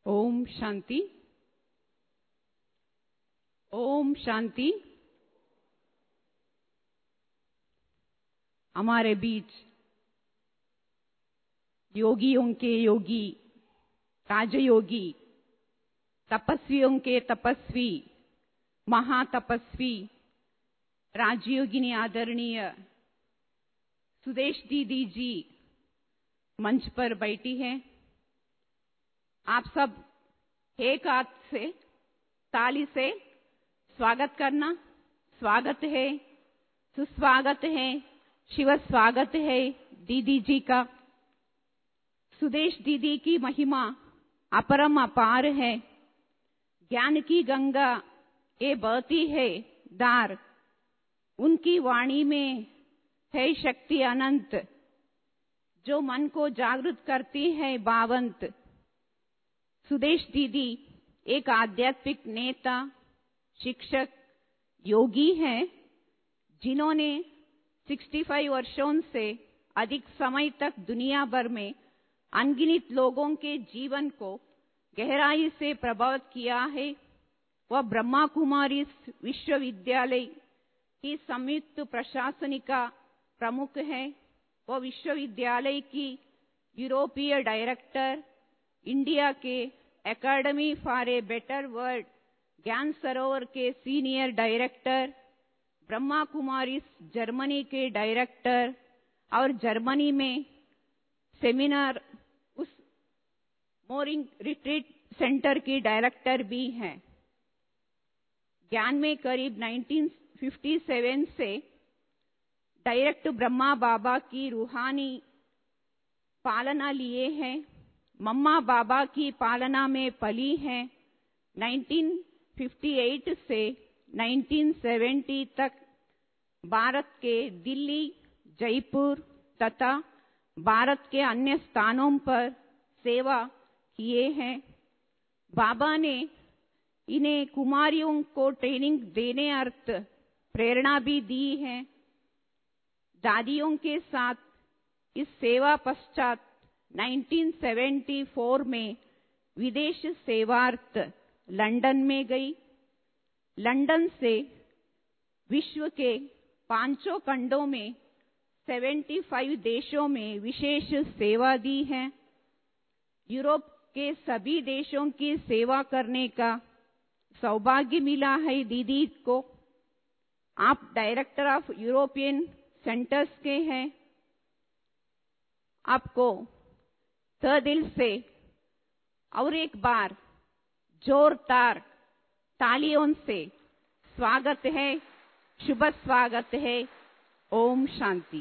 ओम शांति। ओम शांति। हमारे बीच योगियों के योगी, राजयोगी, तपस्वियों के तपस्वी, महातपस्वी राजयोगिनी आदरणीय सुदेश दीदी जी मंच पर बैठी हैं। आप सब एक हाथ से ताली से स्वागत करना। स्वागत है, सुस्वागत है, शिव स्वागत है दीदी जी का। सुदेश दीदी की महिमा अपरम अपार है। ज्ञान की गंगा ये बहती है धार, उनकी वाणी में है शक्ति अनंत, जो मन को जागृत करती है भावंत। सुदेश दीदी एक आध्यात्मिक नेता, शिक्षक, योगी हैं, जिन्होंने 65 वर्षों से अधिक समय तक दुनिया भर में अनगिनत लोगों के जीवन को गहराई से प्रभावित किया है। वह ब्रह्मा कुमारी विश्वविद्यालय की संयुक्त प्रशासनिका प्रमुख है। वह विश्वविद्यालय की यूरोपीय डायरेक्टर, इंडिया के academy for a better world Gyan Sarovar के senior director, Brahma Kumari Germany के डायरेक्टर और जर्मनी में सेमिनार उस मोरिंग रिट्रीट सेंटर की डायरेक्टर भी हैं। ज्ञान में करीब 1957 से डायरेक्ट ब्रह्मा बाबा की रूहानी पालना लिए हैं। मम्मा बाबा की पालना में पली हैं। 1958 से 1970 तक भारत के दिल्ली, जयपुर तथा भारत के अन्य स्थानों पर सेवा किए हैं। बाबा ने इन्हें कुमारियों को ट्रेनिंग देने अर्थ प्रेरणा भी दी है। दादियों के साथ इस सेवा पश्चात 1974 में विदेश सेवार्थ लंदन में गई। लंदन से विश्व के 5 खंडों में 75 देशों में विशेष सेवा दी है। यूरोप के सभी देशों की सेवा करने का सौभाग्य मिला है दीदी को। आप डायरेक्टर ऑफ यूरोपियन सेंटर्स के हैं। आपको दिल से और एक बार जोरदार तालियों से स्वागत है, शुभ स्वागत है। ओम शांति।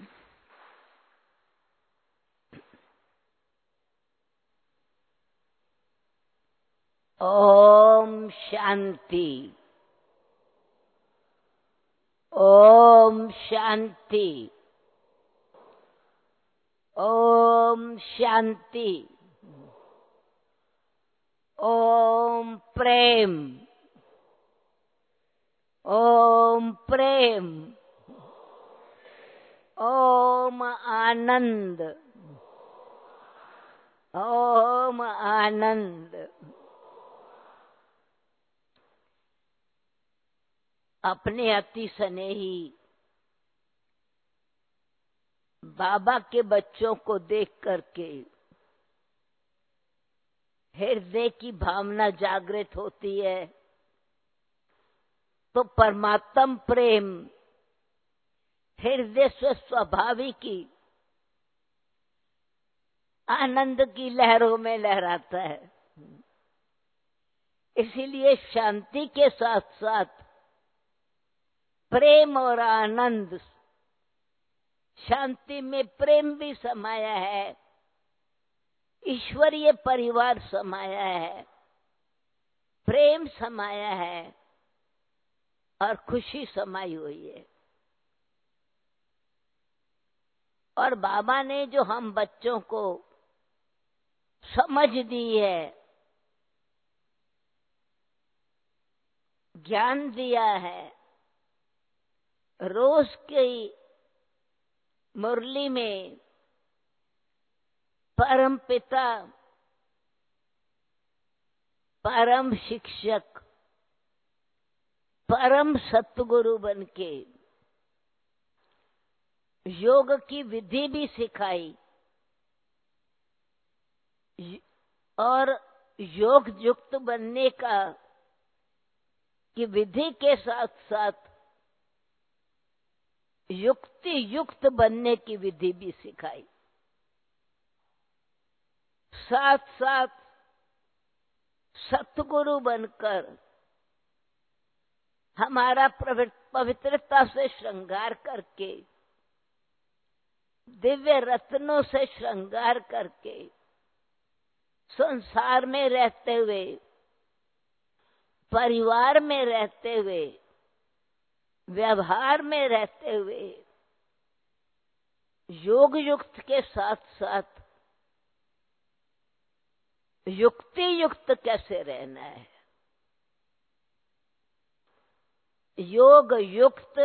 ओम शांति। ओम शांति। ओम शांति। ओम प्रेम। ओम प्रेम। ओम आनंद। ओम आनंद। अपने अति स्नेही बाबा के बच्चों को देख करके हृदय की भावना जागृत होती है, तो परमात्म प्रेम हृदय स्वाभाविक ही आनंद की लहरों में लहराता है। इसीलिए शांति के साथ साथ प्रेम और आनंद, शांति में प्रेम भी समाया है, ईश्वरीय परिवार समाया है, प्रेम समाया है और खुशी समाई हुई है। और बाबा ने जो हम बच्चों को समझ दी है, ज्ञान दिया है, रोज की मुरली में परम पिता परम शिक्षक, परम सतगुरु बनके योग की विधि भी सिखाई और योग युक्त बनने की विधि के साथ साथ युक्ति युक्त बनने की विधि भी सिखाई। साथ साथ सतगुरु बनकर हमारा पवित्रता से श्रृंगार करके, दिव्य रत्नों से श्रृंगार करके, संसार में रहते हुए, परिवार में रहते हुए, व्यवहार में रहते हुए योग युक्त के साथ साथ युक्ति युक्त कैसे रहना है। योग युक्त,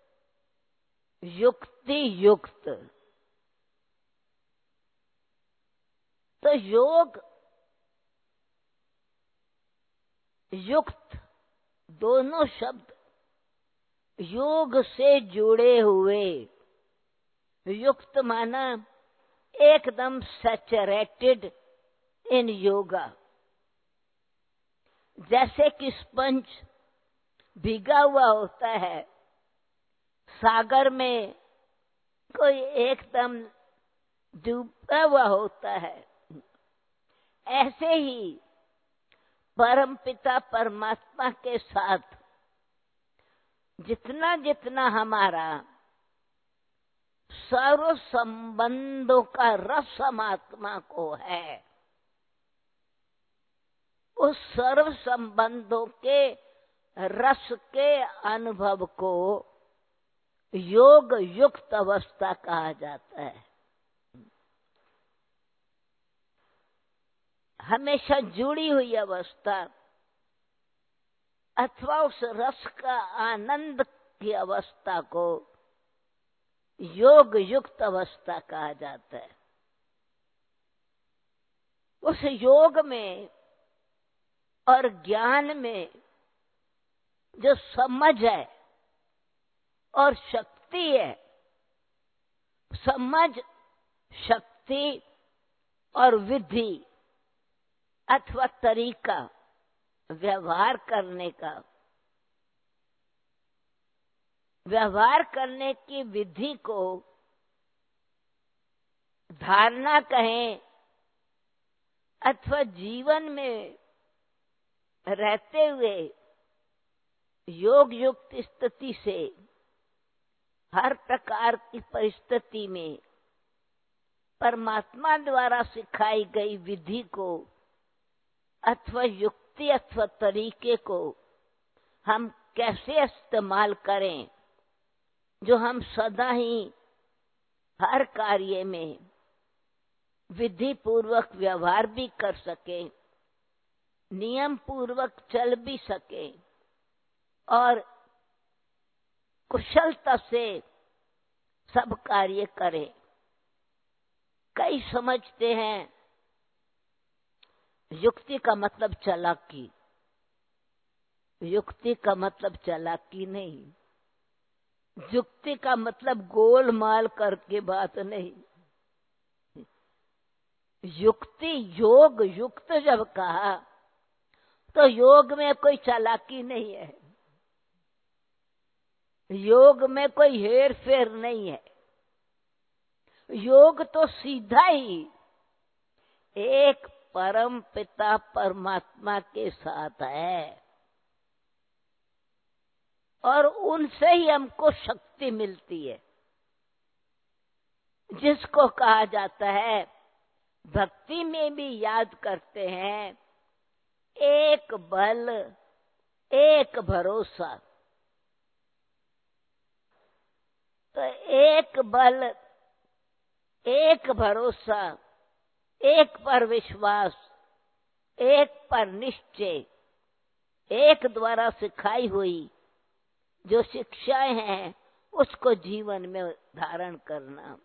युक्ति युक्त। तो योग युक्त दोनों शब्द योग से जुड़े हुए। युक्त माना एकदम सैचुरेटेड इन योगा। जैसे कि स्पंज भीगा हुआ होता है सागर में, कोई एकदम डूबा हुआ होता है, ऐसे ही परमपिता परमात्मा के साथ जितना जितना हमारा सर्व संबंधों का रस आत्मा को है, उस सर्व संबंधों के रस के अनुभव को योग युक्त अवस्था कहा जाता है। हमेशा जुड़ी हुई अवस्था अथवा उस रस का आनंद की अवस्था को योग युक्त अवस्था कहा जाता है। उस योग में और ज्ञान में जो समझ है और शक्ति है, समझ, शक्ति और विधि अथवा तरीका व्यवहार करने की विधि को धारणा कहें अथवा जीवन में रहते हुए योग युक्त स्थिति से हर प्रकार की परिस्थिति में परमात्मा द्वारा सिखाई गई विधि को अथवा युक्ति अथवा तरीके को हम कैसे इस्तेमाल करें, जो हम सदा ही हर कार्य में विधि पूर्वक व्यवहार भी कर सके, नियम पूर्वक चल भी सके और कुशलता से सब कार्य करें। कई समझते हैं युक्ति का मतलब चालाकी। युक्ति का मतलब चालाकी नहीं, युक्ति का मतलब गोलमाल करके बात नहीं। युक्ति योग युक्त जब कहा तो योग में कोई चालाकी नहीं है, योग में कोई हेर फेर नहीं है। योग तो सीधा ही एक परम पिता परमात्मा के साथ है और उनसे ही हमको शक्ति मिलती है, जिसको कहा जाता है, भक्ति में भी याद करते हैं, एक बल एक भरोसा। तो एक बल, एक भरोसा, एक पर विश्वास, एक पर निश्चय, एक द्वारा सिखाई हुई जो शिक्षाएं हैं उसको जीवन में धारण करना।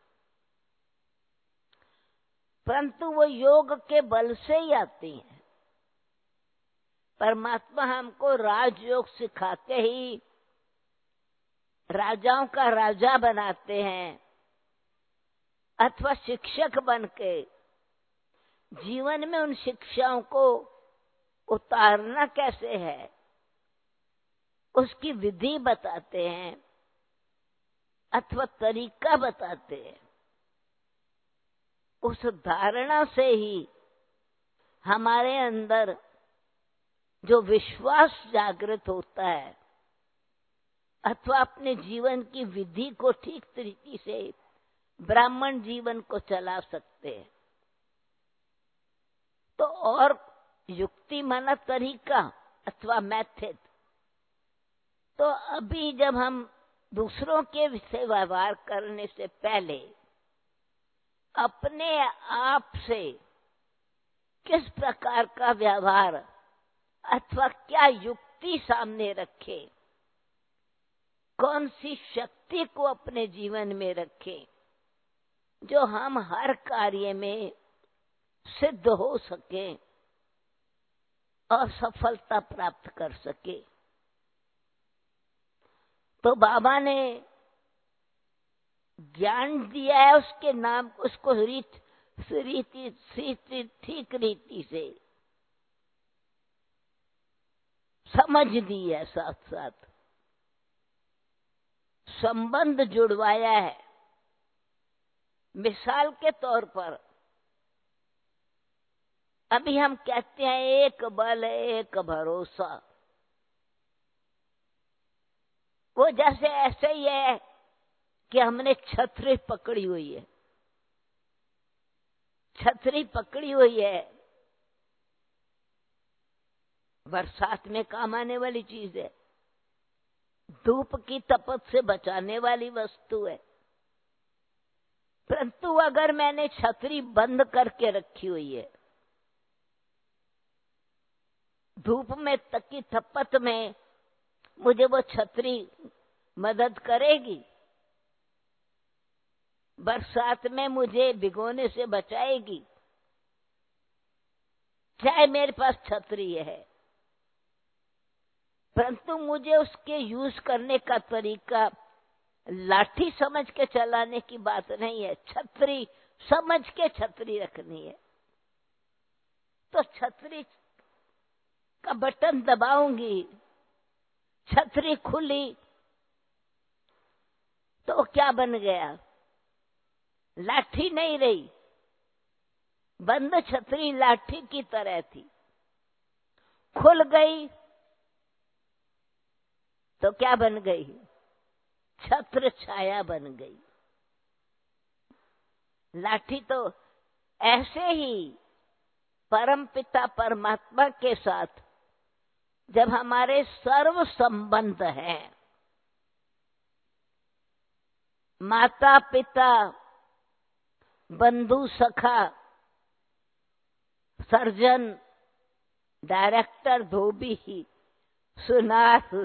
परंतु वो योग के बल से ही आती हैं। परमात्मा हमको राजयोग सिखा के ही राजाओं का राजा बनाते हैं, अथवा शिक्षक बन के जीवन में उन शिक्षाओं को उतारना कैसे है उसकी विधि बताते हैं अथवा तरीका बताते हैं। उस धारणा से ही हमारे अंदर जो विश्वास जागृत होता है अथवा अपने जीवन की विधि को ठीक तरीके से ब्राह्मण जीवन को चला सकते हैं। तो और युक्ति माना तरीका अथवा मेथड। तो अभी जब हम दूसरों के से व्यवहार करने से पहले अपने आप से किस प्रकार का व्यवहार अथवा क्या युक्ति सामने रखे, कौन सी शक्ति को अपने जीवन में रखें जो हम हर कार्य में सिद्ध हो सके और सफलता प्राप्त कर सके। तो बाबा ने ज्ञान दिया है, उसके नाम उसको ठीक रीति से समझ दी है, साथ साथ संबंध जुड़वाया है। मिसाल के तौर पर अभी हम कहते हैं एक बल एक भरोसा, वो जैसे ऐसे ही है कि हमने छतरी पकड़ी हुई है। छतरी पकड़ी हुई है, बरसात में काम आने वाली चीज है, धूप की तपत से बचाने वाली वस्तु है। परंतु अगर मैंने छतरी बंद करके रखी हुई है, धूप में तकी तपत में मुझे वो छतरी मदद करेगी, बरसात में मुझे भिगोने से बचाएगी, चाहे मेरे पास छतरी है। परंतु मुझे उसके यूज करने का तरीका लाठी समझ के चलाने की बात नहीं है, छतरी समझ के छतरी रखनी है। तो छतरी का बटन दबाऊंगी, छतरी खुली तो क्या बन गया? लाठी नहीं रही, बंद छतरी लाठी की तरह थी। खुल गई तो क्या बन गई? छत्र छाया बन गई। लाठी तो ऐसे ही परमपिता परमात्मा के साथ जब हमारे सर्व संबंध हैं, माता पिता बंधु सखा सर्जन डायरेक्टर धोबी सुनार,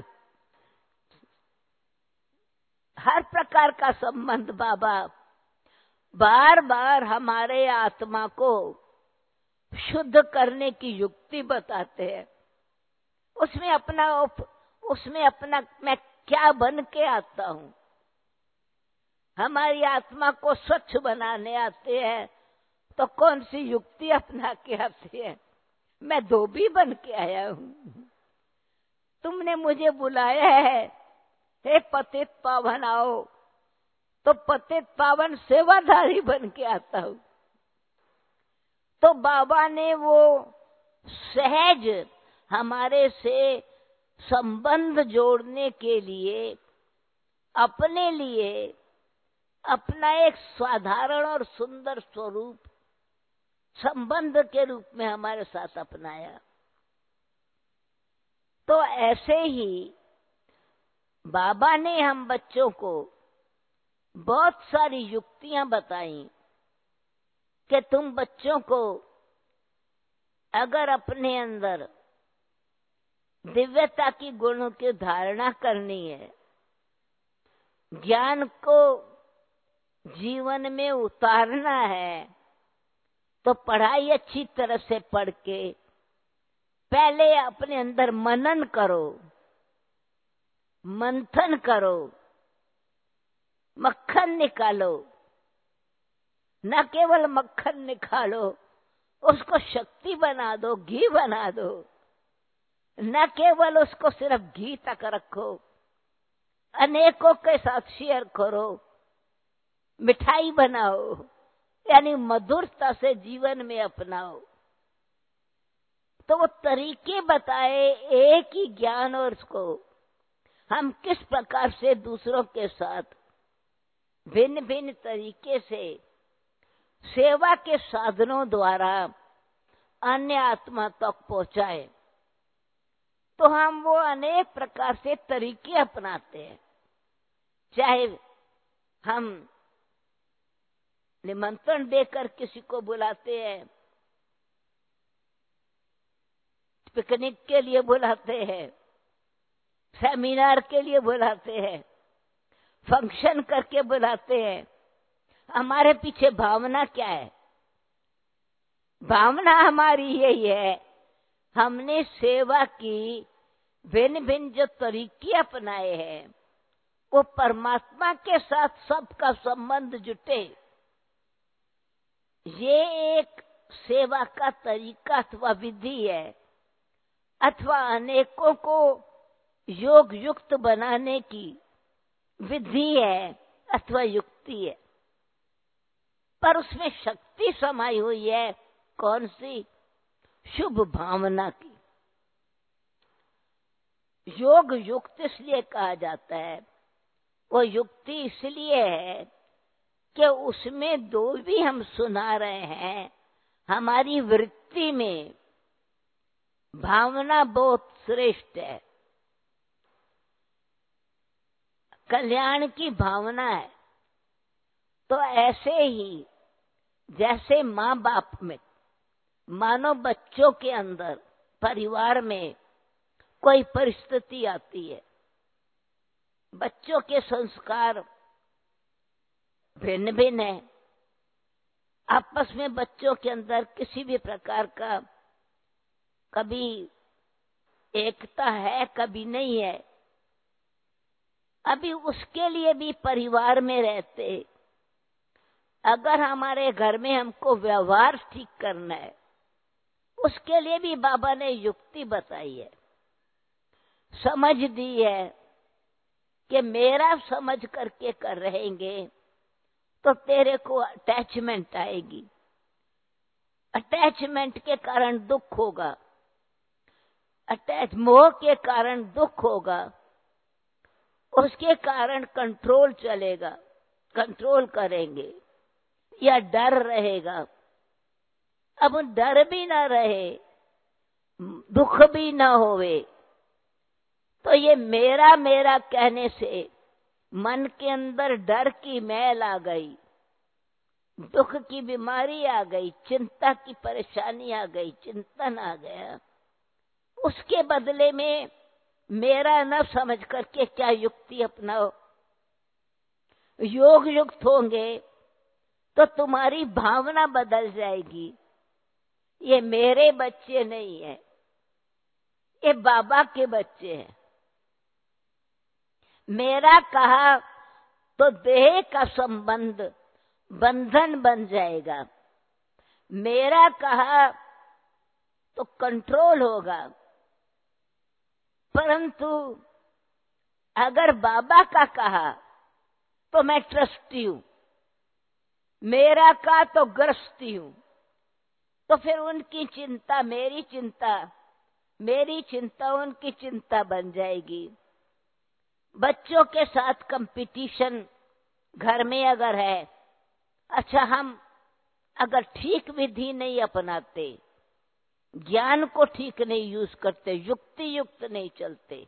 हर प्रकार का संबंध बाबा बार बार हमारे आत्मा को शुद्ध करने की युक्ति बताते हैं। उसमें अपना मैं क्या बन के आता हूं। हमारी आत्मा को स्वच्छ बनाने आते हैं तो कौन सी युक्ति अपना के आती है? मैं धोबी बन के आया हूं, तुमने मुझे बुलाया है, हे पतित पावन आओ, तो पतित पावन सेवाधारी बन के आता हूं। तो बाबा ने वो सहज हमारे से संबंध जोड़ने के लिए अपने लिए अपना एक साधारण और सुंदर स्वरूप संबंध के रूप में हमारे साथ अपनाया। तो ऐसे ही बाबा ने हम बच्चों को बहुत सारी युक्तियां बताई कि तुम बच्चों को अगर अपने अंदर दिव्यता की गुणों की धारणा करनी है, ज्ञान को जीवन में उतारना है, तो पढ़ाई अच्छी तरह से पढ़ के पहले अपने अंदर मनन करो, मंथन करो, मक्खन निकालो। न केवल मक्खन निकालो, उसको शक्ति बना दो, घी बना दो। न केवल उसको सिर्फ घी तक रखो, अनेकों के साथ शेयर करो, मिठाई बनाओ, यानी मधुरता से जीवन में अपनाओ। तो वो तरीके बताए एक ही ज्ञान, और उसको हम किस प्रकार से दूसरों के साथ भिन्न भिन्न तरीके से सेवा के साधनों द्वारा अन्य आत्मा तक पहुंचाए। तो हम वो अनेक प्रकार से तरीके अपनाते हैं। चाहे हम निमंत्रण देकर किसी को बुलाते हैं, पिकनिक के लिए बुलाते हैं, सेमिनार के लिए बुलाते हैं, फंक्शन करके बुलाते हैं, हमारे पीछे भावना क्या है? भावना हमारी यही है, हमने सेवा की भिन्न भिन्न जो तरीके अपनाए हैं, वो परमात्मा के साथ सबका संबंध जुटे। ये एक सेवा का तरीका अथवा विधि है, अथवा अनेकों को योग युक्त बनाने की विधि है अथवा युक्ति है। पर उसमें शक्ति समाई हुई है, कौन सी? शुभ भावना की। योग युक्त इसलिए कहा जाता है, वो युक्ति इसलिए है कि उसमें जो भी हम सुना रहे हैं, हमारी वृत्ति में भावना बहुत श्रेष्ठ है, कल्याण की भावना है। तो ऐसे ही जैसे माँ बाप में, मानो बच्चों के अंदर, परिवार में कोई परिस्थिति आती है, बच्चों के संस्कार भिन्न भिन्न है, आपस में बच्चों के अंदर किसी भी प्रकार का कभी एकता है, कभी नहीं है। अभी उसके लिए भी परिवार में रहते, अगर हमारे घर में हमको व्यवहार ठीक करना है, उसके लिए भी बाबा ने युक्ति बताई है, समझ दी है कि मेरा समझ करके कर रहेंगे तो तेरे को अटैचमेंट आएगी, अटैचमेंट के कारण दुख होगा, मोह के कारण दुख होगा, उसके कारण कंट्रोल चलेगा, कंट्रोल करेंगे, या डर रहेगा। अब डर भी ना रहे, दुख भी ना होवे, तो ये मेरा मेरा कहने से मन के अंदर डर की मैल आ गई, दुख की बीमारी आ गई, चिंता की परेशानी आ गई, चिंतन आ गया। उसके बदले में मेरा न समझ करके क्या युक्ति अपनाओ? योग युक्त होंगे तो तुम्हारी भावना बदल जाएगी। ये मेरे बच्चे नहीं है, ये बाबा के बच्चे हैं। मेरा कहा तो देह का संबंध बंधन बन जाएगा, मेरा कहा तो कंट्रोल होगा। परंतु अगर बाबा का कहा तो मैं ट्रस्टी हूं, मेरा का तो ग्रस्ती हूं, तो फिर उनकी चिंता मेरी चिंता, मेरी चिंता उनकी चिंता बन जाएगी। बच्चों के साथ कंपटीशन घर में अगर है, अच्छा हम अगर ठीक विधि नहीं अपनाते, ज्ञान को ठीक नहीं यूज करते, युक्ति युक्त नहीं चलते,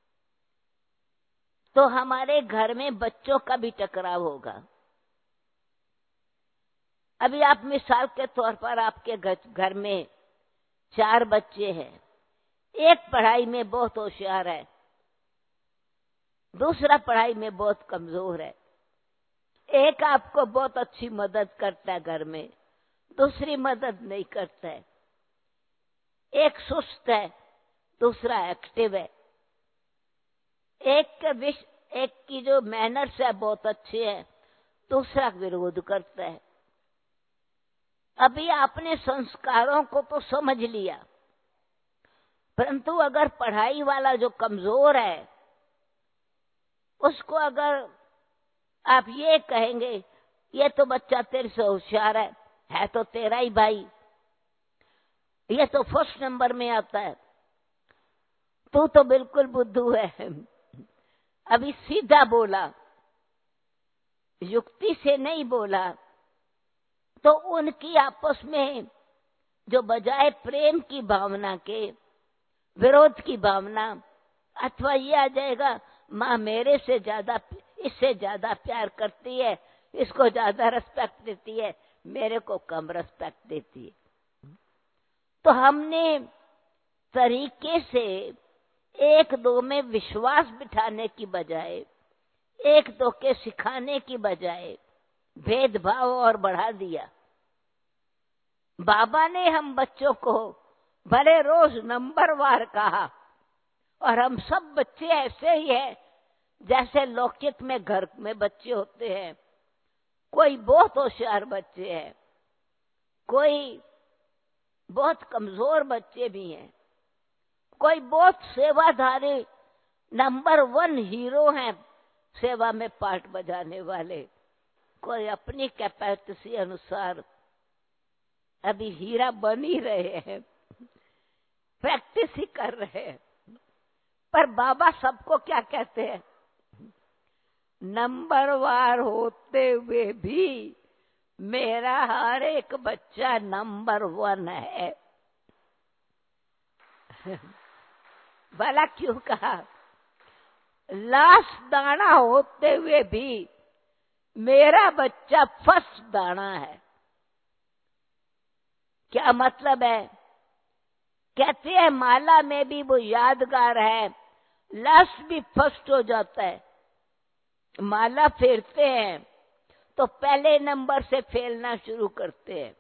तो हमारे घर में बच्चों का भी टकराव होगा। अभी आप मिसाल के तौर पर आपके घर में 4 बच्चे हैं, एक पढ़ाई में बहुत होशियार है, दूसरा पढ़ाई में बहुत कमजोर है, एक आपको बहुत अच्छी मदद करता है घर में, दूसरी मदद नहीं करता है। एक सुस्त है, दूसरा एक्टिव है। एक की जो मैनर्स है बहुत अच्छी है, दूसरा विरोध करता है। अभी आपने संस्कारों को तो समझ लिया, परंतु अगर पढ़ाई वाला जो कमजोर है, उसको अगर आप ये कहेंगे ये तो बच्चा तेरे से होशियार है तो तेरा ही भाई, ये तो फर्स्ट नंबर में आता है, तू तो बिल्कुल बुद्धू है। अभी सीधा बोला, युक्ति से नहीं बोला, तो उनकी आपस में जो बजाय प्रेम की भावना के विरोध की भावना, अथवा ये आ जाएगा माँ मेरे से ज्यादा इससे ज्यादा प्यार करती है, इसको ज्यादा रिस्पेक्ट देती है, मेरे को कम रिस्पेक्ट देती है। तो हमने तरीके से एक दो में विश्वास बिठाने की बजाय, एक दो के सिखाने की बजाय भेदभाव और बढ़ा दिया। बाबा ने हम बच्चों को बड़े रोज नंबरवार कहा, और हम सब बच्चे ऐसे ही हैं जैसे लौकिक में घर में बच्चे होते हैं। कोई बहुत होशियार बच्चे हैं, कोई बहुत कमजोर बच्चे भी हैं, कोई बहुत सेवाधारी नंबर 1 हीरो हैं सेवा में पार्ट बजाने वाले, कोई अपनी कैपेसिटी अनुसार अभी हीरा बन ही रहे हैं, प्रैक्टिस ही कर रहे हैं। पर बाबा सबको क्या कहते हैं, नंबरवार होते हुए भी मेरा हर एक बच्चा नंबर 1 है। भला क्यों कहा, लास्ट दाना होते हुए भी मेरा बच्चा फर्स्ट दाना है। क्या मतलब है? कहते हैं माला में भी वो यादगार है, लास्ट भी फर्स्ट हो जाता है। माला फेरते हैं तो पहले नंबर से फेलना शुरू करते हैं,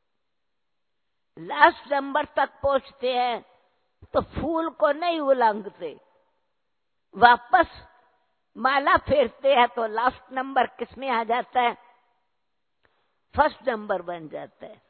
लास्ट नंबर तक पहुंचते हैं तो फूल को नहीं उलंघते, वापस माला फेरते हैं तो लास्ट नंबर किसमें आ जाता है, फर्स्ट नंबर बन जाता है।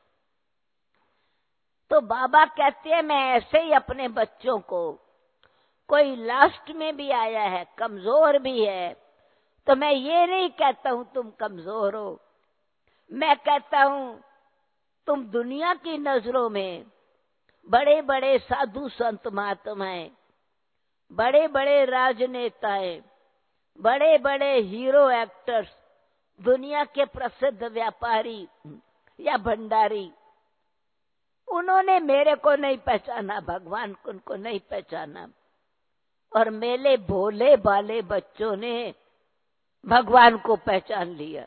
तो बाबा कहते हैं मैं ऐसे ही अपने बच्चों को, कोई लास्ट में भी आया है, कमजोर भी है, तो मैं ये नहीं कहता हूं तुम कमजोर हो, मैं कहता हूं तुम दुनिया की नजरों में बड़े बड़े साधु संत महात्माएं, बड़े बड़े राजनेताएं, बड़े बड़े हीरो एक्टर्स, दुनिया के प्रसिद्ध व्यापारी या भंडारी, उन्होंने मेरे को नहीं पहचाना, भगवान उनको नहीं पहचाना, और मेरे भोले भाले बच्चों ने भगवान को पहचान लिया।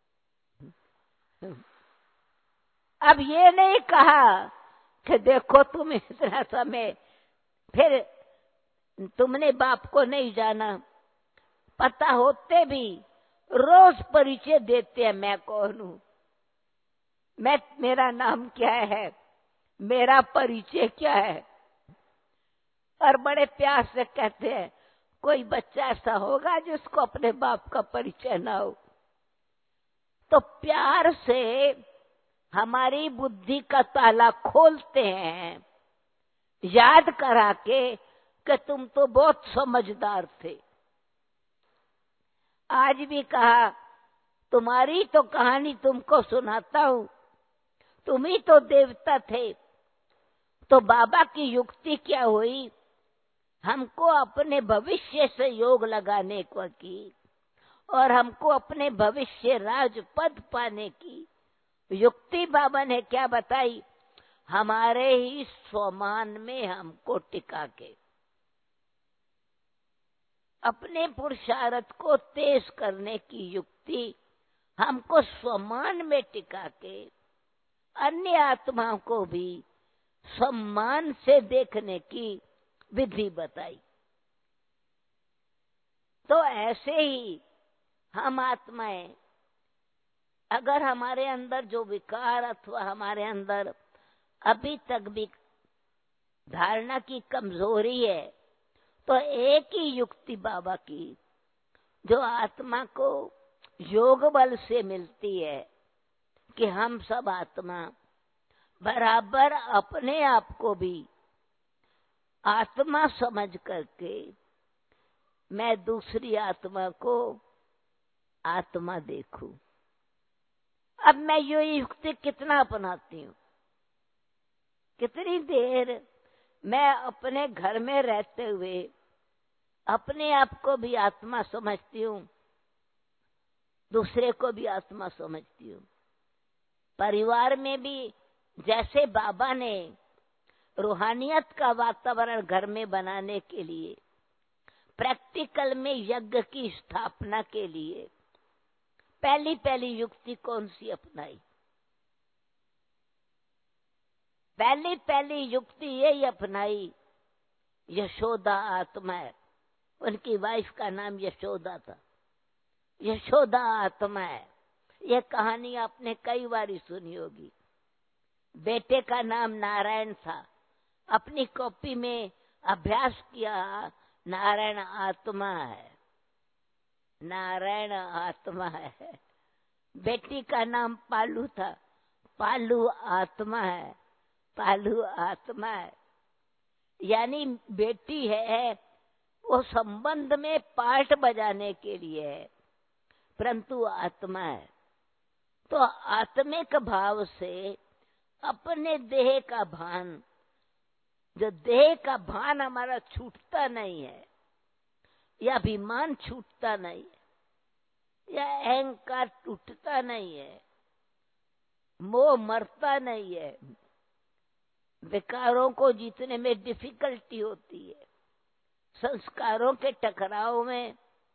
अब ये नहीं कहा कि देखो तुम इतना समय, फिर तुमने बाप को नहीं जाना, पता होते भी रोज परिचय देते हैं, मैं कौन हूं, मेरा नाम क्या है, मेरा परिचय क्या है, और बड़े प्यार से कहते हैं कोई बच्चा ऐसा होगा जिसको अपने बाप का परिचय ना हो। तो प्यार से हमारी बुद्धि का ताला खोलते हैं, याद करा के कि तुम तो बहुत समझदार थे। आज भी कहा तुम्हारी तो कहानी तुमको सुनाता हूं, तुम ही तो देवता थे। तो बाबा की युक्ति क्या हुई, हमको अपने भविष्य से योग लगाने को की, और हमको अपने भविष्य राजपद पाने की युक्ति बाबा ने क्या बताई, हमारे ही स्वमान में हमको टिका के, अपने पुरुषार्थ को तेज करने की युक्ति हमको स्वमान में टिका के अन्य आत्माओं को भी सम्मान से देखने की विधि बताई। तो ऐसे ही हम आत्माएं, अगर हमारे अंदर जो विकार अथवा हमारे अंदर अभी तक भी धारणा की कमजोरी है। तो एक ही युक्ति बाबा की जो आत्मा को योग बल से मिलती है कि हम सब आत्मा बराबर अपने आप को भी आत्मा समझ करके मैं दूसरी आत्मा को आत्मा देखूं। अब मैं ये युक्ति कितना अपनाती हूं, कितनी देर मैं अपने घर में रहते हुए अपने आप को भी आत्मा समझती हूं, दूसरे को भी आत्मा समझती हूं। परिवार में भी जैसे बाबा ने रूहानियत का वातावरण घर में बनाने के लिए, प्रैक्टिकल में यज्ञ की स्थापना के लिए पहली युक्ति कौन सी अपनाई? पहली युक्ति यही अपनाई, यशोदा आत्मा है। उनकी वाइफ का नाम यशोदा था। यशोदा आत्मा है। यह कहानी आपने कई बार सुनी होगी। बेटे का नाम नारायण था। अपनी कॉपी में अभ्यास किया, नारायण आत्मा है, नारायण आत्मा है। बेटी का नाम पालू था। पालू आत्मा है, पालू आत्मा है। यानी बेटी है वो संबंध में पार्ट बजाने के लिए है, परंतु आत्मा है। तो आत्मिक भाव से अपने देह का भान, जो देह का भान हमारा छूटता नहीं है, या अभिमान छूटता नहीं है, या अहंकार टूटता नहीं है, मोह मरता नहीं है, विकारों को जीतने में डिफिकल्टी होती है, संस्कारों के टकराव में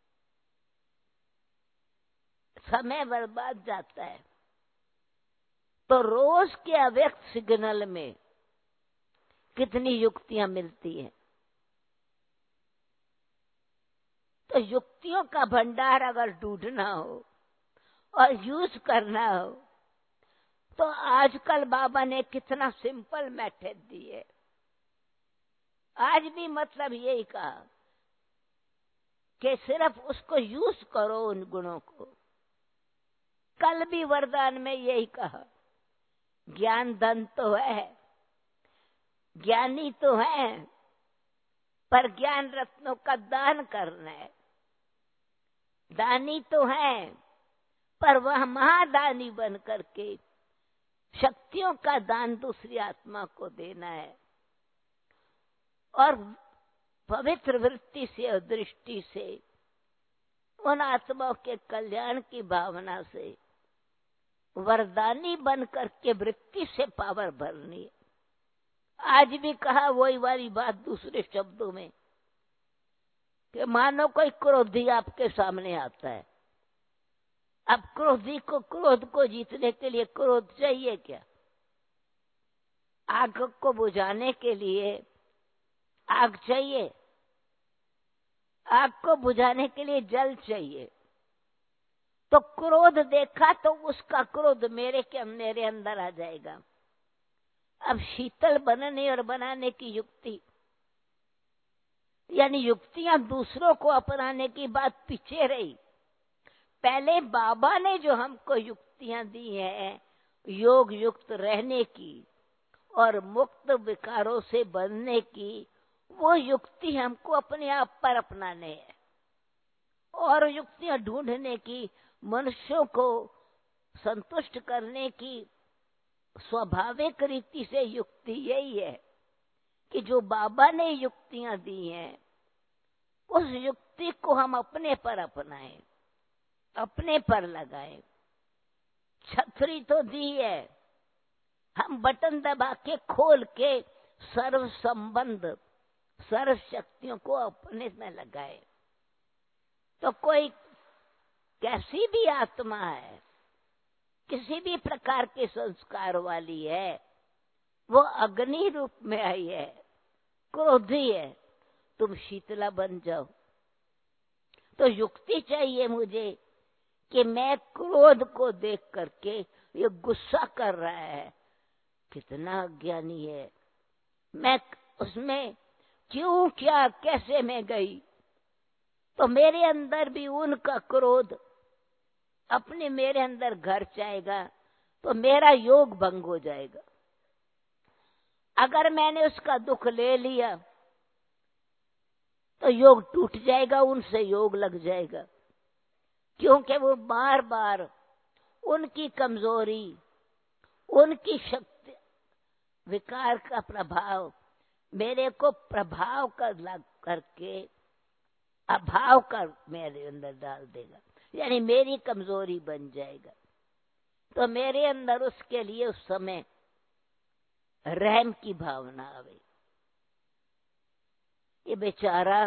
समय बर्बाद जाता है। तो रोज के अव्यक्त सिग्नल में कितनी युक्तियां मिलती हैं। तो युक्तियों का भंडार अगर ढूंढना हो और यूज करना हो तो आजकल बाबा ने कितना सिंपल मेथड दी है। आज भी मतलब यही कहा कि सिर्फ उसको यूज करो, उन गुणों को। कल भी वरदान में यही कहा, ज्ञान धन तो है, ज्ञानी तो है, पर ज्ञान रत्नों का दान करना है। दानी तो है, पर वह महादानी बन करके शक्तियों का दान दूसरी आत्मा को देना है। और पवित्र वृत्ति से और दृष्टि से उन आत्माओं के कल्याण की भावना से वरदानी बन करके वृत्ति से पावर भरनी है। आज भी कहा वही वाली बात दूसरे शब्दों में कि मानो कोई क्रोधी आपके सामने आता है। अब क्रोध को जीतने के लिए क्रोध चाहिए क्या? आग को बुझाने के लिए आग चाहिए, आग को बुझाने के लिए जल चाहिए। तो क्रोध देखा तो उसका क्रोध मेरे अंदर आ जाएगा। अब शीतल बनने और बनाने की युक्ति, यानी युक्तियां दूसरों को अपनाने की बात पीछे रही। पहले बाबा ने जो हमको युक्तियां दी हैं योग युक्त रहने की और मुक्त विकारों से बनने की, वो युक्ति हमको अपने आप पर अपनाने हैं। और युक्तियां ढूंढने की, मनुष्यों को संतुष्ट करने की स्वाभाविक रीति से युक्ति यही है कि जो बाबा ने युक्तियां दी हैं उस युक्ति को हम अपने पर अपनाएं, अपने पर लगाएं। छतरी तो दी है, हम बटन दबा के खोल के सर्व संबंध, सर्व शक्तियों को अपने में लगाए। तो कोई कैसी भी आत्मा है, किसी भी प्रकार के संस्कार वाली है, वो अग्नि रूप में आई है, क्रोधी है, तुम शीतला बन जाओ। तो युक्ति चाहिए मुझे कि मैं क्रोध को देख करके ये गुस्सा कर रहा है, कितना अज्ञानी है, मैं उसमें क्यों, क्या, कैसे मैं गई, तो मेरे अंदर भी उनका क्रोध अपने मेरे अंदर घर जाएगा, तो मेरा योग भंग हो जाएगा। अगर मैंने उसका दुख ले लिया तो योग टूट जाएगा, उनसे योग लग जाएगा, क्योंकि वो बार बार उनकी कमजोरी, उनकी शक्ति, विकार का प्रभाव मेरे को प्रभाव कर लग करके अभाव कर मेरे अंदर डाल देगा, यानी मेरी कमजोरी बन जाएगा। तो मेरे अंदर उसके लिए उस समय रहम की भावना आवे। ये बेचारा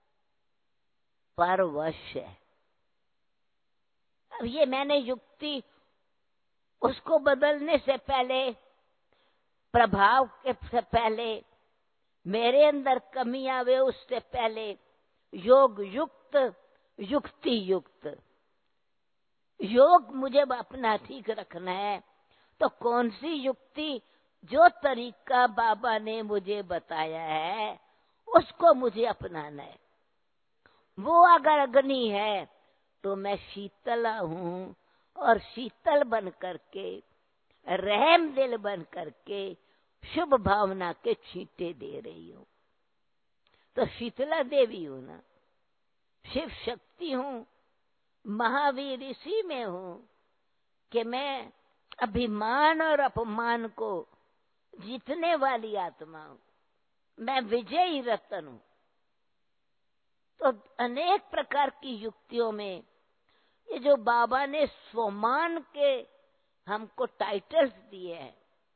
परवश है। अब ये मैंने युक्ति उसको बदलने से पहले, प्रभाव के से पहले, मेरे अंदर कमी आवे उससे पहले योग युक्त, युक्ति युक्त, योग मुझे अपना ठीक रखना है। तो कौन सी युक्ति, जो तरीका बाबा ने मुझे बताया है उसको मुझे अपनाना है। वो अगर अग्नि है तो मैं शीतला हूं, और शीतल बन करके, रहम दिल बन करके शुभ भावना के छींटे दे रही हूं। तो शीतला देवी हूं ना, शिव शक्ति हूं, महावीर इसी में हूं कि मैं अभिमान और अपमान को जीतने वाली आत्मा हूं, मैं विजयी रतन हूं। तो अनेक प्रकार की युक्तियों में ये जो बाबा ने स्वमान के हमको टाइटल्स दिए हैं,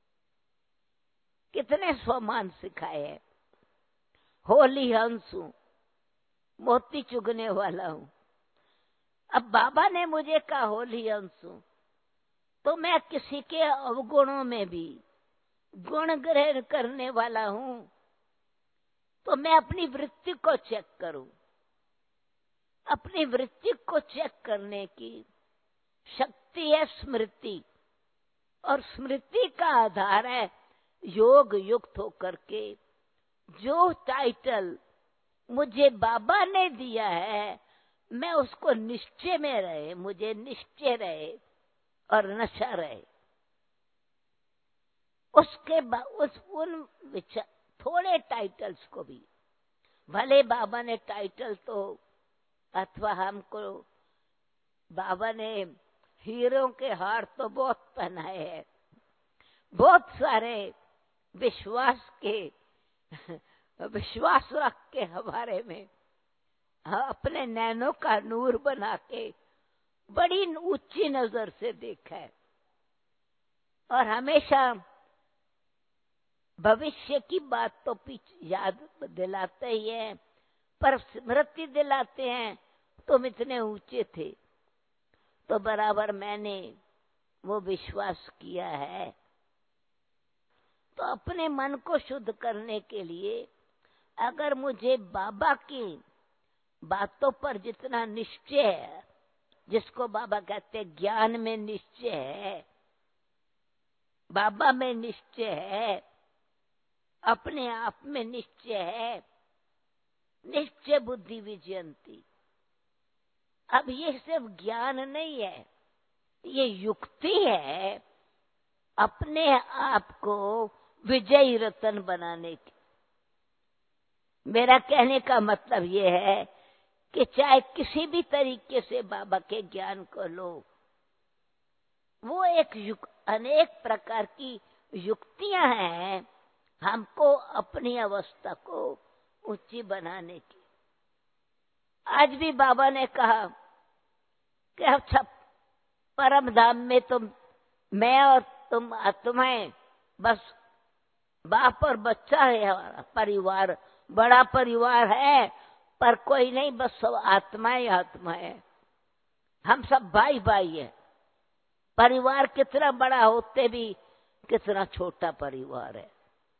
कितने स्वमान सिखाए हैं। होली हंस हूं, मोती चुगने वाला हूं। अब बाबा ने मुझे कहा होली हंस हूं, तो मैं किसी के अवगुणों में भी गुण ग्रहण करने वाला हूं। तो मैं अपनी वृत्ति को चेक करूं। अपनी वृत्ति को चेक करने की शक्ति है स्मृति, और स्मृति का आधार है योग युक्त होकर के जो टाइटल मुझे बाबा ने दिया है, मैं उसको निश्चय में रहे, मुझे निश्चय रहे और नशा रहे। उसके बाद उन विचार, थोड़े टाइटल्स को भी, भले बाबा ने टाइटल तो, अथवा हमको बाबा ने हीरों के हार तो बहुत पहनाए हैं, बहुत सारे विश्वास रख के हमारे में अपने नैनों का नूर बना के बड़ी ऊंची नजर से देखा है, और हमेशा भविष्य की बात तो याद दिलाते ही है, पर स्मृति दिलाते हैं तुम इतने ऊंचे थे। तो बराबर मैंने वो विश्वास किया है। तो अपने मन को शुद्ध करने के लिए अगर मुझे बाबा की बातों पर जितना निश्चय है, जिसको बाबा कहते हैं ज्ञान में निश्चय है, बाबा में निश्चय है, अपने आप में निश्चय है, निश्चय बुद्धि विजयंती। अब ये सिर्फ ज्ञान नहीं है, ये युक्ति है अपने आप को विजयी रतन बनाने की। मेरा कहने का मतलब ये है कि चाहे किसी भी तरीके से बाबा के ज्ञान को लो, वो एक अनेक प्रकार की युक्तियां हैं हमको अपनी अवस्था को ऊंची बनाने की। आज भी बाबा ने कहा कि अच्छा परम धाम में तुम, मैं और तुम आत्माएं, बस बाप और बच्चा है हमारा परिवार, बड़ा परिवार है पर कोई नहीं, बस सब आत्माएं आत्माएं, हम सब भाई भाई है। परिवार कितना बड़ा होते भी कितना छोटा परिवार है।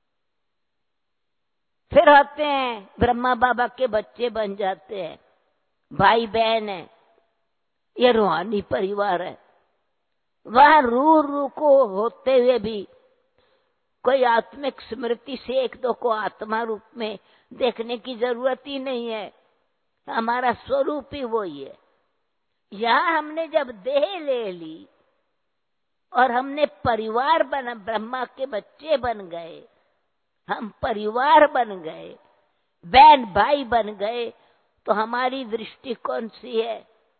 फिर आते हैं ब्रह्मा बाबा के बच्चे बन जाते हैं, भाई बहन है, ये रूहानी परिवार है। वहां रू रू को होते हुए भी कोई आत्मिक स्मृति से एक दो को आत्मा रूप में देखने की जरूरत ही नहीं है, हमारा स्वरूप ही वही है। यहां हमने जब देह ले ली और हमने परिवार बना, ब्रह्मा के बच्चे बन गए, हम परिवार बन गए, बहन भाई बन गए, तो हमारी दृष्टि कौन सी है?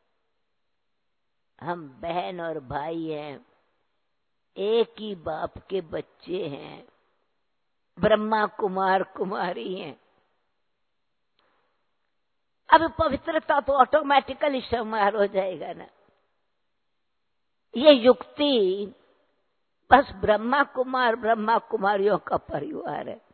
हम बहन और भाई हैं, एक ही बाप के बच्चे हैं, ब्रह्मा कुमार कुमारी हैं। अब पवित्रता तो ऑटोमेटिकली समार हो जाएगा ना। ये युक्ति बस ब्रह्मा कुमार ब्रह्मा कुमारियों का परिवार है।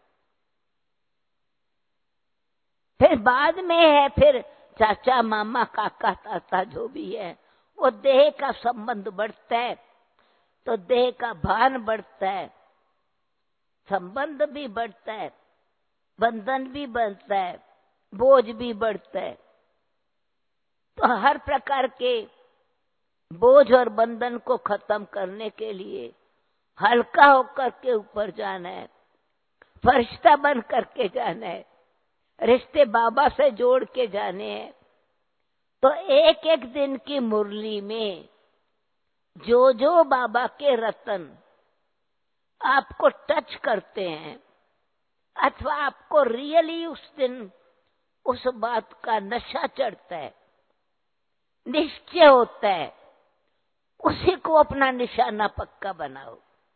फिर बाद में है फिर चाचा मामा काका ताता जो भी है, वो देह का संबंध बढ़ता है तो देह का भान बढ़ता है, संबंध भी बढ़ता है, बंधन भी बढ़ता है, बोझ भी बढ़ता है। तो हर प्रकार के बोझ और बंधन को खत्म करने के लिए हल्का होकर के ऊपर जाना है, फरिश्ता बन करके जाना है, रिश्ते बाबा से जोड़ के जाने हैं। तो एक एक दिन की मुरली में जो जो बाबा के रतन आपको टच करते हैं अथवा आपको रियली उस दिन उस बात का नशा चढ़ता है, निश्चय होता है, उसी को अपना निशाना पक्का बनाओ।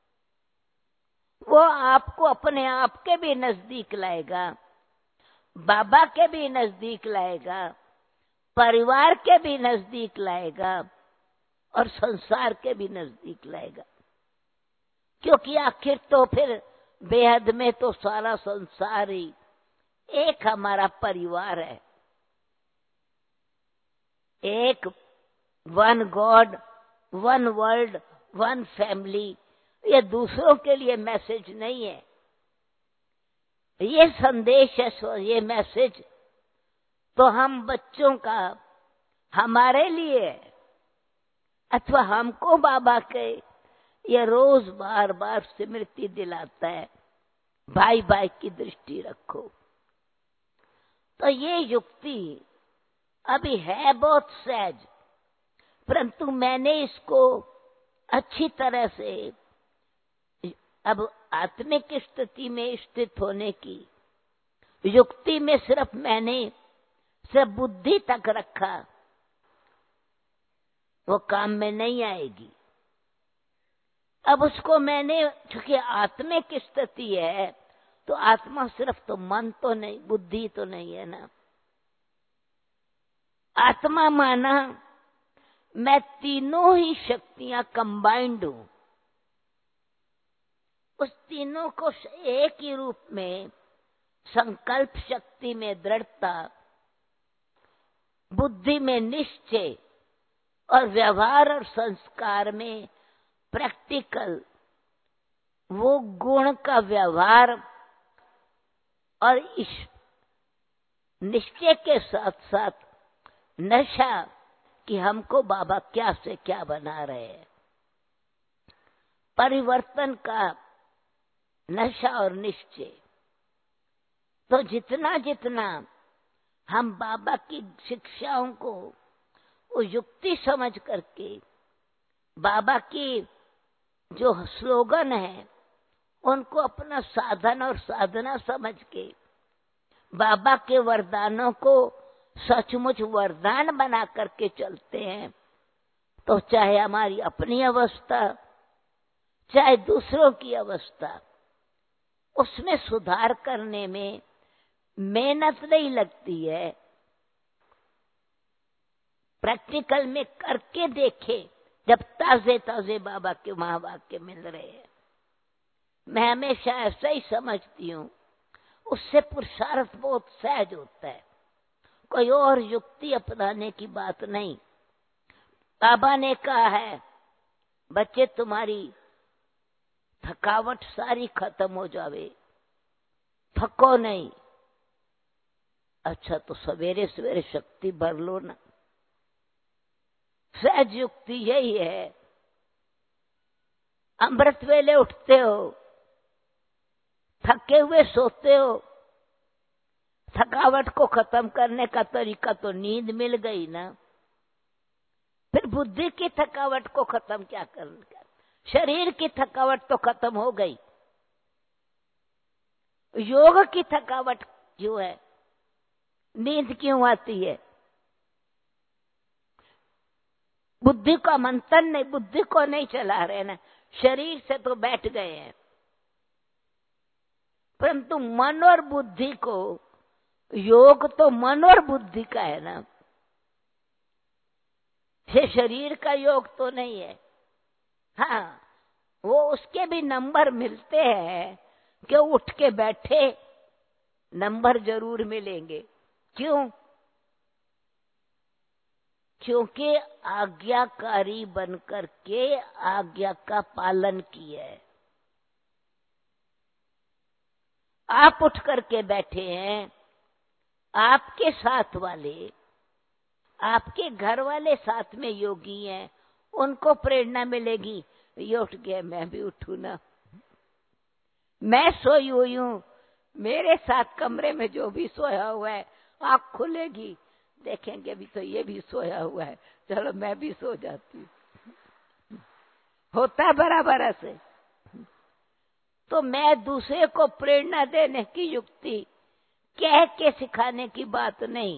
वो आपको अपने आप के भी नजदीक लाएगा, बाबा के भी नजदीक लाएगा, परिवार के भी नजदीक लाएगा और संसार के भी नजदीक लाएगा। क्योंकि आखिर तो फिर बेहद में तो सारा संसार ही एक हमारा परिवार है, एक one God, one world, one family. ये दूसरों के लिए मैसेज नहीं है, ये संदेश है, ये मैसेज तो हम बच्चों का हमारे लिए अथवा हमको बाबा के ये रोज बार बार स्मृति दिलाता है, भाई भाई की दृष्टि रखो। तो ये युक्ति अभी है बहुत सहज, परंतु मैंने इसको अच्छी तरह से अब आत्मिक स्थिति में स्थित होने की युक्ति में सिर्फ मैंने सिर्फ बुद्धि तक रखा, वो काम में नहीं आएगी। अब उसको मैंने, चूंकि आत्मिक स्थिति है तो आत्मा सिर्फ तो मन तो नहीं, बुद्धि तो नहीं है ना। आत्मा माना मैं तीनों ही शक्तियां कंबाइंड हूं, उस तीनों को एक ही रूप में, संकल्प शक्ति में दृढ़ता, बुद्धि में निश्चय और व्यवहार और संस्कार में प्रैक्टिकल वो गुण का व्यवहार और इस निश्चय के साथ साथ नशा कि हमको बाबा क्या से क्या बना रहे हैं, परिवर्तन का नशा और निश्चय। तो जितना जितना हम बाबा की शिक्षाओं को वो युक्ति समझ करके, बाबा की जो स्लोगन है उनको अपना साधन और साधना समझ के, बाबा के वरदानों को सचमुच वरदान बना करके चलते हैं, तो चाहे हमारी अपनी अवस्था चाहे दूसरों की अवस्था, उसमें सुधार करने में मेहनत नहीं लगती है। प्रैक्टिकल में करके देखे, जब ताजे ताजे बाबा के महावाक्य मिल रहे हैं, मैं हमेशा ऐसा ही समझती हूँ, उससे पुरुषार्थ बहुत सहज होता है, कोई और युक्ति अपनाने की बात नहीं। बाबा ने कहा है बच्चे तुम्हारी थकावट सारी खत्म हो जावे, थको नहीं। अच्छा तो सवेरे सवेरे शक्ति भर लो ना। सहज युक्ति यही है। अमृत वेले उठते हो, थके हुए सोते हो, थकावट को खत्म करने का तरीका तो नींद मिल गई ना। फिर बुद्धि की थकावट को खत्म क्या करना, शरीर की थकावट तो खत्म हो गई। योग की थकावट क्यों है, नींद क्यों आती है? बुद्धि का मंथन नहीं, बुद्धि को नहीं चला रहे ना, शरीर से तो बैठ गए हैं। परंतु मन और बुद्धि को, योग तो मन और बुद्धि का है ना, ये शरीर का योग तो नहीं है। हाँ, वो उसके भी नंबर मिलते हैं कि उठ के बैठे, नंबर जरूर मिलेंगे। क्यों? क्योंकि आज्ञाकारी बनकर के आज्ञा का पालन किया है। आप उठ करके बैठे हैं, आपके साथ वाले, आपके घर वाले साथ में योगी हैं, उनको प्रेरणा मिलेगी, ये उठ गया मैं भी उठू ना। मैं सोई हुई हूं, मेरे साथ कमरे में जो भी सोया हुआ है, आंख खुलेगी, देखेंगे अभी तो ये भी सोया हुआ है, चलो मैं भी सो जाती हूँ। होता बराबर ऐसे। तो मैं दूसरे को प्रेरणा देने की युक्ति, कह के सिखाने की बात नहीं,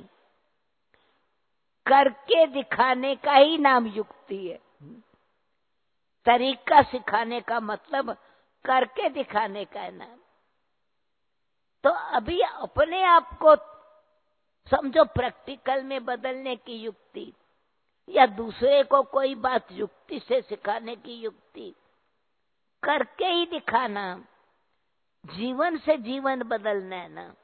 करके दिखाने का ही नाम युक्ति है। तरीका सिखाने का मतलब करके दिखाने का है नाम। तो अभी अपने आप को समझो प्रैक्टिकल में बदलने की युक्ति, या दूसरे को कोई बात युक्ति से सिखाने की युक्ति, करके ही दिखाना, जीवन से जीवन बदलना है ना।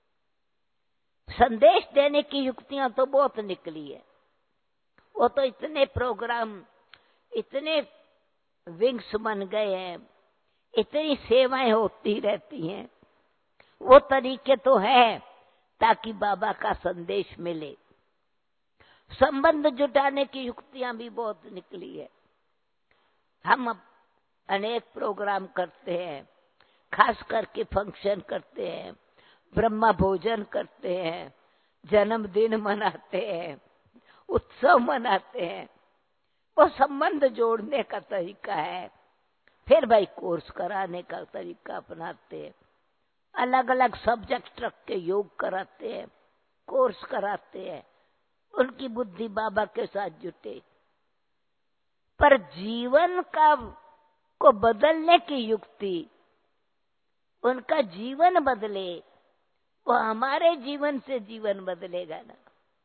संदेश देने की युक्तियां तो बहुत निकली है, वो तो इतने प्रोग्राम, इतने विंग्स बन गए हैं, इतनी सेवाएं होती रहती हैं, वो तरीके तो है ताकि बाबा का संदेश मिले। संबंध जुटाने की युक्तियां भी बहुत निकली है। हम अनेक प्रोग्राम करते हैं, खास करके फंक्शन करते हैं, ब्रह्मा भोजन करते हैं, जन्मदिन मनाते हैं, उत्सव मनाते हैं, वो संबंध जोड़ने का तरीका है। फिर भाई कोर्स कराने का तरीका अपनाते हैं, अलग अलग सब्जेक्ट रख के योग कराते हैं, कोर्स कराते हैं, उनकी बुद्धि बाबा के साथ जुटे। पर जीवन को बदलने की युक्ति, उनका जीवन बदले, वो हमारे जीवन से जीवन बदलेगा ना।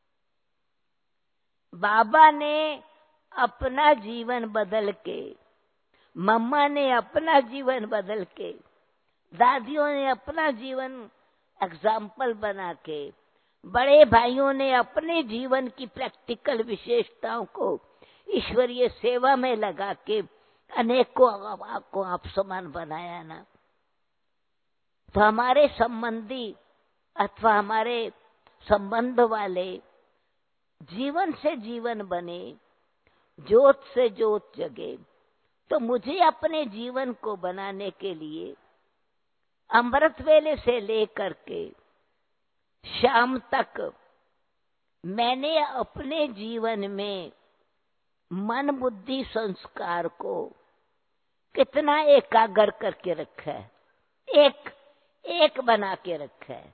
बाबा ने अपना जीवन बदल के, मम्मा ने अपना जीवन बदल के, दादियों ने अपना जीवन एग्जाम्पल बना के, बड़े भाइयों ने अपने जीवन की प्रैक्टिकल विशेषताओं को ईश्वरीय सेवा में लगा के अनेकों को आप समान बनाया ना। तो हमारे संबंधी अथवा हमारे संबंध वाले जीवन से जीवन बने, ज्योत से ज्योत जगे। तो मुझे अपने जीवन को बनाने के लिए अमृत वेले से लेकर के शाम तक मैंने अपने जीवन में मन बुद्धि संस्कार को कितना एकाग्र करके रखा है, एक बना के रखा है।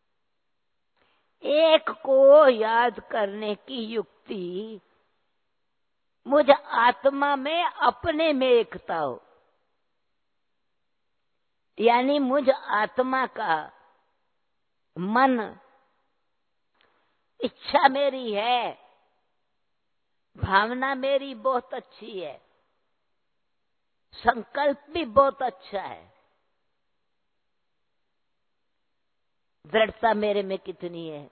एक को याद करने की युक्ति, मुझ आत्मा में अपने में एकता हो, यानी मुझ आत्मा का मन, इच्छा मेरी है, भावना मेरी बहुत अच्छी है, संकल्प भी बहुत अच्छा है, दृढ़ता मेरे में कितनी है,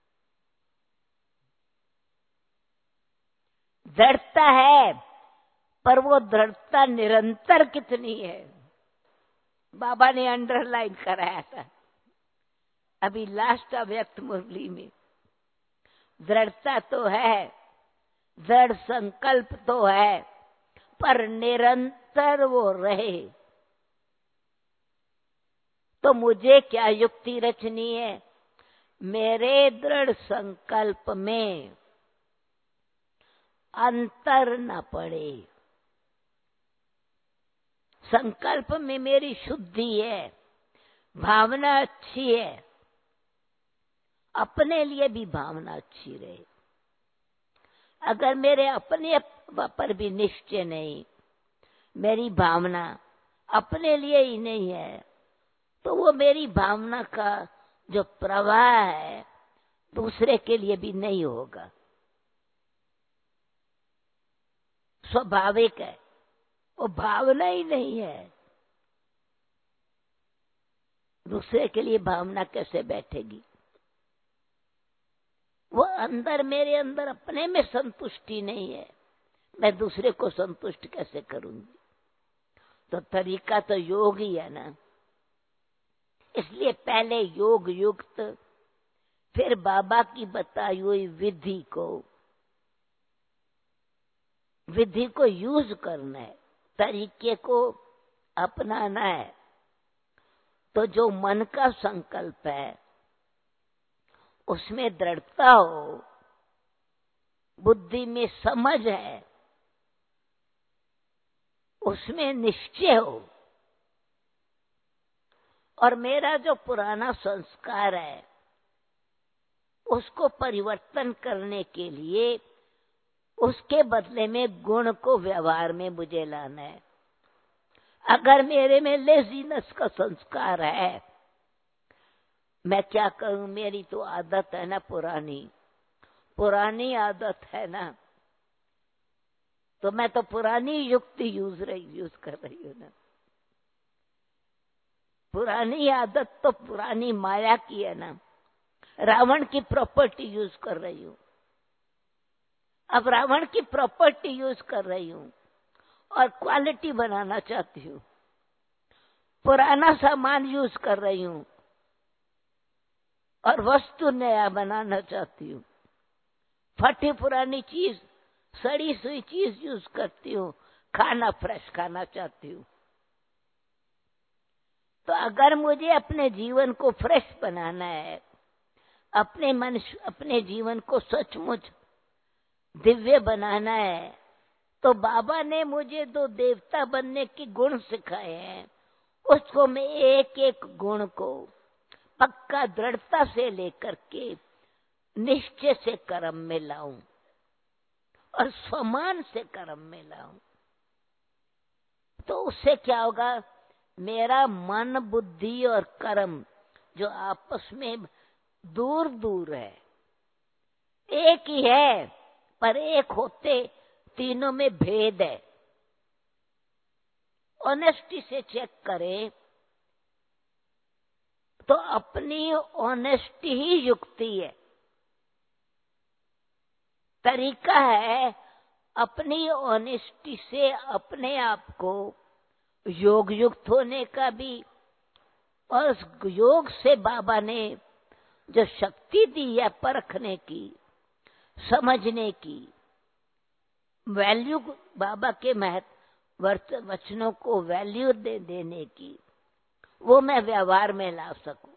दृढ़ता है, पर वो दृढ़ता निरंतर कितनी है, बाबा ने अंडरलाइन कराया था अभी लास्ट अव्यक्त मुरली में। दृढ़ता तो है, दृढ़ संकल्प तो है, पर निरंतर वो रहे। तो मुझे क्या युक्ति रचनी है? मेरे दृढ़ संकल्प में अंतर न पड़े। संकल्प में मेरी शुद्धि है, भावना अच्छी है, अपने लिए भी भावना अच्छी रहे। अगर मेरे अपने पर भी निश्चय नहीं, मेरी भावना अपने लिए ही नहीं है, तो वो मेरी भावना का जो प्रवाह है दूसरे के लिए भी नहीं होगा। स्वाभाविक है, वो भावना ही नहीं है, दूसरे के लिए भावना कैसे बैठेगी? वो अंदर, मेरे अंदर अपने में संतुष्टि नहीं है, मैं दूसरे को संतुष्ट कैसे करूंगी? तो तरीका तो योग ही है ना। इसलिए पहले योग युक्त, फिर बाबा की बताई हुई विधि को यूज करना है, तरीके को अपनाना है। तो जो मन का संकल्प है उसमें दृढ़ता हो, बुद्धि में समझ है, उसमें निश्चय हो, और मेरा जो पुराना संस्कार है उसको परिवर्तन करने के लिए उसके बदले में गुण को व्यवहार में मुझे लाना है। अगर मेरे में लेजीनेस का संस्कार है, मैं क्या करूं? मेरी तो आदत है ना, पुरानी आदत है ना, तो मैं तो पुरानी युक्ति यूज कर रही हूं ना। पुरानी आदत तो पुरानी माया की है ना, रावण की प्रॉपर्टी यूज कर रही हूं। अब रावण की प्रॉपर्टी यूज कर रही हूं और क्वालिटी बनाना चाहती हूं, पुराना सामान यूज कर रही हूं और वस्तु नया बनाना चाहती हूं। फटी पुरानी चीज, सड़ी हुई चीज यूज करती हूं, खाना फ्रेश खाना चाहती हूं। तो अगर मुझे अपने जीवन को फ्रेश बनाना है, अपने जीवन को सचमुच दिव्य बनाना है, तो बाबा ने मुझे 2 देवता बनने के गुण सिखाए हैं। उसको मैं एक एक गुण को पक्का दृढ़ता से लेकर के निश्चय से कर्म में लाऊं और स्वमान से कर्म में लाऊं। तो उससे क्या होगा? मेरा मन, बुद्धि और कर्म जो आपस में दूर दूर है, एक ही है, पर एक होते तीनों में भेद है। ऑनेस्टी से चेक करें तो अपनी ऑनेस्टी ही युक्ति है। तरीका है अपनी ऑनेस्टी से अपने आप को योग युक्त होने का भी, और उस योग से बाबा ने जो शक्ति दी है परखने की, समझने की, वैल्यू, बाबा के वचनों को वैल्यू देने की, वो मैं व्यवहार में ला सकूं।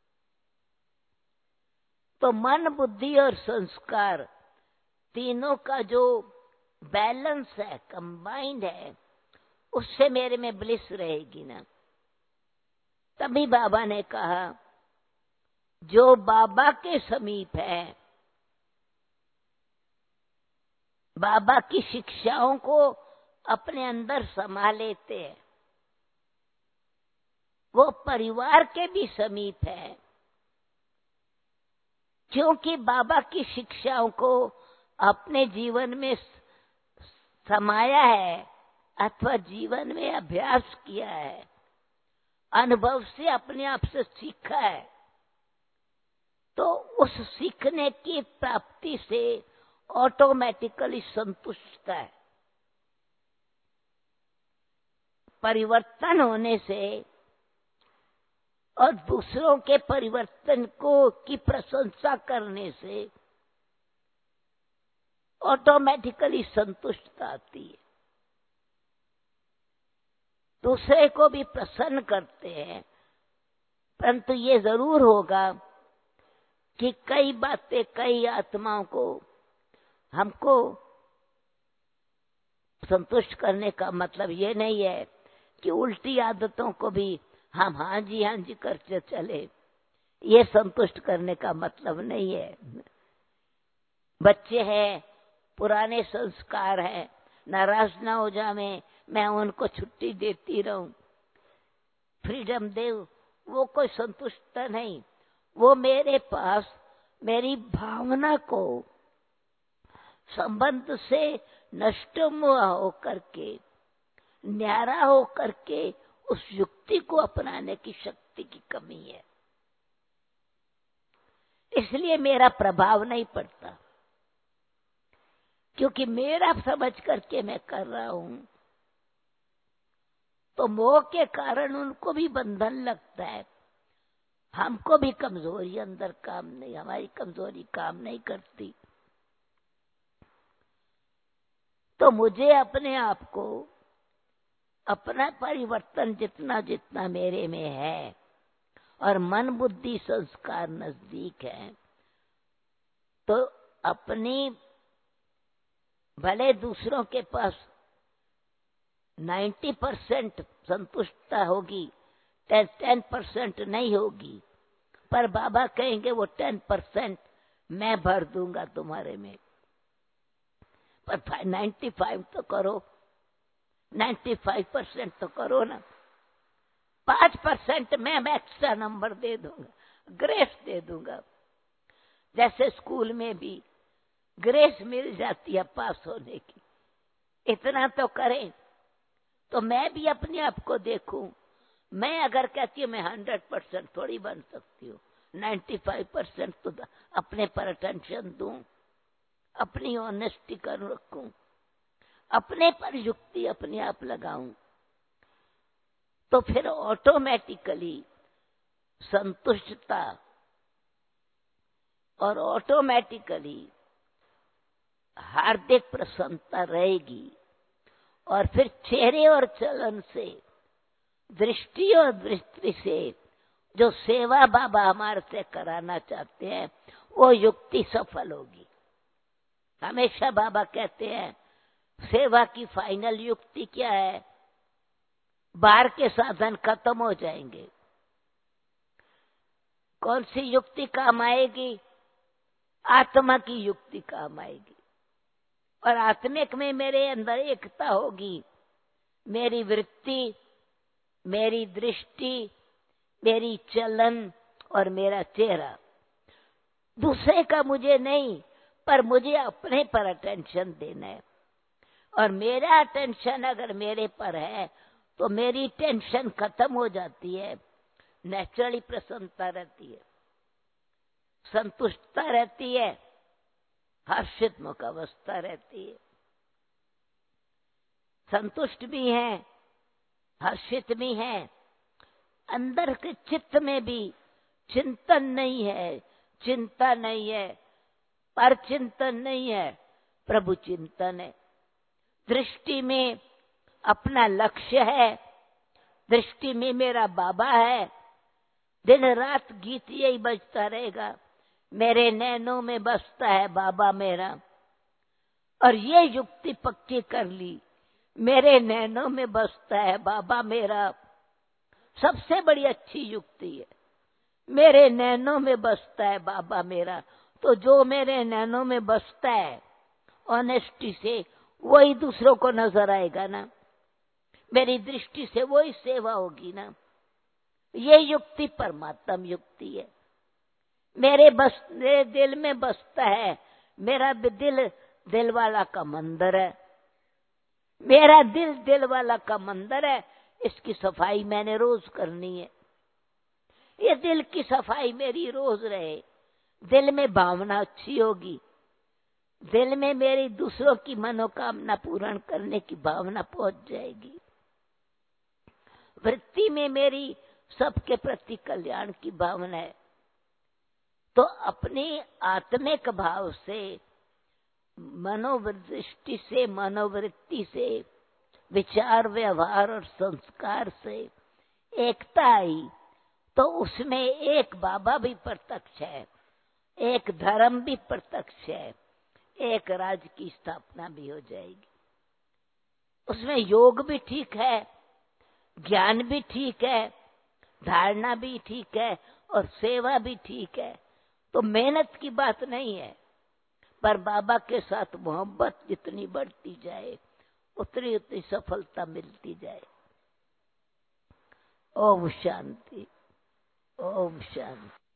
तो मन, बुद्धि और संस्कार तीनों का जो बैलेंस है, कंबाइंड है, उससे मेरे में ब्लिस रहेगी ना। तभी बाबा ने कहा जो बाबा के समीप है, बाबा की शिक्षाओं को अपने अंदर समा लेते हैं, वो परिवार के भी समीप है, क्योंकि बाबा की शिक्षाओं को अपने जीवन में समाया है अथवा जीवन में अभ्यास किया है, अनुभव से अपने आप से सीखा है। तो उस सीखने की प्राप्ति से ऑटोमेटिकली संतुष्ट है। परिवर्तन होने से और दूसरों के परिवर्तन की प्रशंसा करने से ऑटोमेटिकली संतुष्टता आती है। दूसरे को भी प्रसन्न करते हैं परंतु ये जरूर होगा कि कई बातें, कई आत्माओं को हमको संतुष्ट करने का मतलब ये नहीं है कि उल्टी आदतों को भी हम हाँ जी करते चले। ये संतुष्ट करने का मतलब नहीं है। बच्चे हैं, पुराने संस्कार हैं, नाराज ना हो जावे, मैं उनको छुट्टी देती रहूं, फ्रीडम दे, वो कोई संतुष्टता नहीं। वो मेरे पास मेरी भावना को संबंध से नष्ट हुआ होकर के, न्यारा होकर के उस युक्ति को अपनाने की शक्ति की कमी है, इसलिए मेरा प्रभाव नहीं पड़ता। क्योंकि मेरा समझ करके मैं कर रहा हूं, तो मोह के कारण उनको भी बंधन लगता है, हमको भी कमजोरी अंदर काम नहीं, हमारी कमजोरी काम नहीं करती। तो मुझे अपने आप को, अपना परिवर्तन जितना जितना मेरे में है और मन बुद्धि संस्कार नजदीक है, तो अपनी भले दूसरों के पास 90% संतुष्टता होगी, 10% नहीं होगी, पर बाबा कहेंगे वो 10% मैं भर दूंगा तुम्हारे में। पर 95 तो करो, 95% तो करो ना। 5% मैं एक्स्ट्रा नंबर दे दूंगा, ग्रेस दे दूंगा। जैसे स्कूल में भी ग्रेस मिल जाती है पास होने की, इतना तो करें। तो मैं भी अपने आप को देखूं, मैं अगर कहती हूँ मैं 100% थोड़ी बन सकती हूँ, 95% तो अपने पर अटेंशन दूं, अपनी ऑनेस्टी कर रखूं, अपने पर युक्ति अपने आप लगाऊं, तो फिर ऑटोमेटिकली संतुष्टता और ऑटोमेटिकली हार्दिक प्रसन्नता रहेगी। और फिर चेहरे और चलन से, दृष्टि और दृष्टि से जो सेवा बाबा हमारे से कराना चाहते हैं, वो युक्ति सफल होगी। हमेशा बाबा कहते हैं सेवा की फाइनल युक्ति क्या है? बाहर के साधन खत्म हो जाएंगे। कौन सी युक्ति काम आएगी? आत्मा की युक्ति काम आएगी। और आत्मिक में मेरे अंदर एकता होगी। मेरी वृत्ति, मेरी दृष्टि, मेरी चलन और मेरा चेहरा दूसरे का मुझे नहीं, पर मुझे अपने पर अटेंशन देना है। और मेरा अटेंशन अगर मेरे पर है तो मेरी टेंशन खत्म हो जाती है, नेचुरली प्रसन्नता रहती है, संतुष्टता रहती है, हर्षित मुख अवस्था रहती है। संतुष्ट भी है, हर्षित भी है, अंदर के चित्त में भी चिंतन नहीं है, चिंता नहीं है, पर चिंतन नहीं है, प्रभु चिंतन है। दृष्टि में अपना लक्ष्य है, दृष्टि में मेरा बाबा है। दिन रात गीत यही बजता रहेगा, मेरे नैनों में बसता है बाबा मेरा। और ये युक्ति पक्की कर ली, मेरे नैनों में बसता है बाबा मेरा, सबसे बड़ी अच्छी युक्ति है। मेरे नैनों में बसता है बाबा मेरा, तो जो मेरे नैनों में बसता है ऑनेस्टी से, वही दूसरों को नजर आएगा ना। मेरी दृष्टि से वही सेवा होगी ना। ये युक्ति परमात्म युक्ति है। मेरे दिल में बसता है, मेरा दिल दिल वाला का मंदिर है, मेरा दिल दिल वाला का मंदिर है। इसकी सफाई मैंने रोज करनी है। ये दिल की सफाई मेरी रोज रहे, दिल में भावना अच्छी होगी, दिल में मेरी दूसरों की मनोकामना पूर्ण करने की भावना पहुंच जाएगी। वृत्ति में मेरी सबके प्रति कल्याण की भावना है। तो अपने आत्मिक भाव से, मनोदृष्टि से, मनोवृत्ति से, विचार व्यवहार और संस्कार से एकता आई, तो उसमें एक बाबा भी प्रत्यक्ष है, एक धर्म भी प्रत्यक्ष है, एक राज्य की स्थापना भी हो जाएगी। उसमें योग भी ठीक है, ज्ञान भी ठीक है, धारणा भी ठीक है और सेवा भी ठीक है। तो मेहनत की बात नहीं है, पर बाबा के साथ मोहब्बत जितनी बढ़ती जाए उतनी उतनी सफलता मिलती जाए। ओम शांति, ओम शांति।